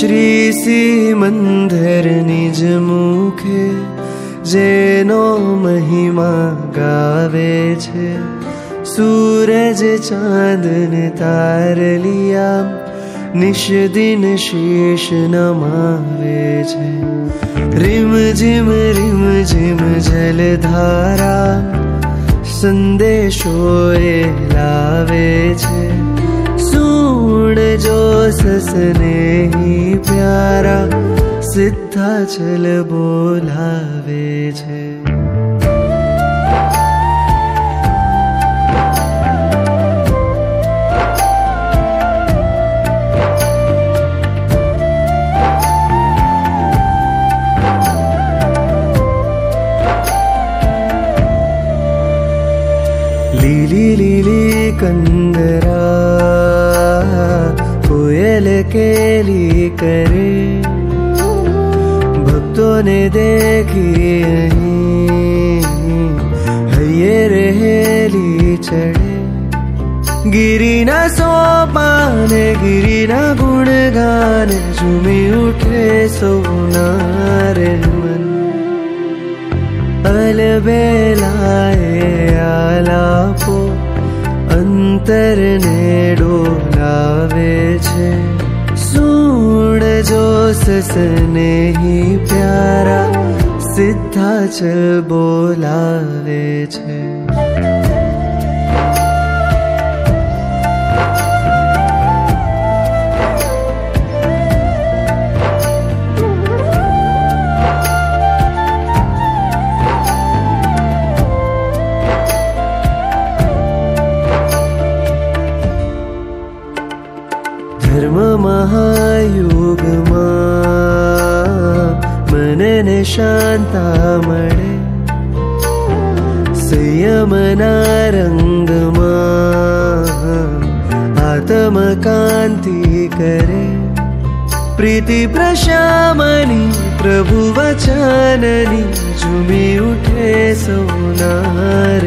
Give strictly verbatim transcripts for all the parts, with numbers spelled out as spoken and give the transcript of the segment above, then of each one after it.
श्री मंदिर निज मुखे जेनो महिमा गावे छे। सूरज चांदन तार लिया निश दिन शीश नमावे छे। रिम झिम रिम झिम जलधारा संदेशो ए लावे छे। सूण जो ससने ही प्यारा सिद्धाचल बोलावे छे। लीली लीली कंदरा कोयल केली करे। भक्तों ने देखी हरियर हेली चढ़े। गिरी न सोपाने गिरी न गुणगान झूमी उठे सोनार मन। अलबेलाए आलापो अंतर ने डोलावे छे। सूण जो ससने ही प्यारा सिद्धाचल बोलावे छे। धर्म महायुग मन ने शांता मळे। संयम ना रंग आत्म कांति करे। प्रीति प्रशामनी प्रभु वचननी झूमी उठे सोनार।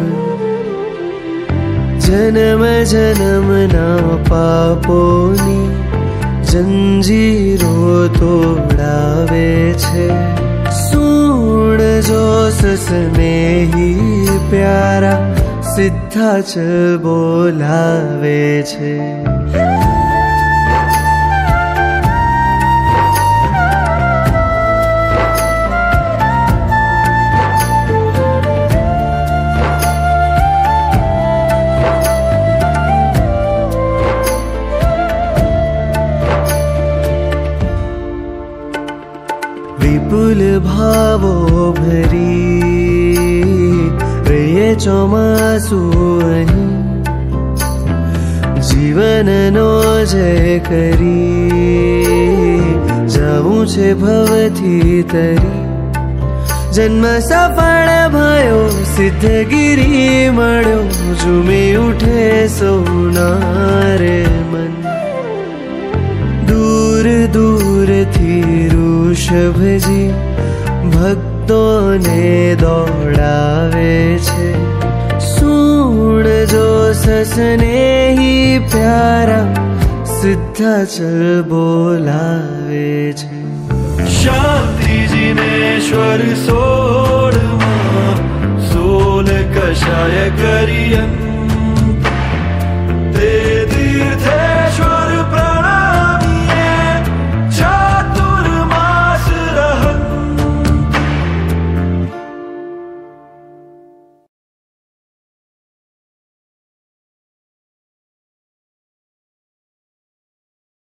जन्म जन्म ना पापोनी जंजीरो तोड़ावे छे। सूण जो ससने ही प्यारा सिद्धाचल बोलावे छे। विपुल भावो भरी रहे चौमासु अहीं। जीवन नो जय करी जाऊं छे भवथी तरी। जन्म सफल भयो सिद्धगिरी मळ्यो। झूमी उठे सोनार मन। दूर दूर थी ऋषभ जी भक्तों ने दौड़ावे छे। सूण जो ससने ही प्यारा सिद्धाचल बोलावे छे। शांति जिनेश्वर सोळमा सोल कषाय करियन।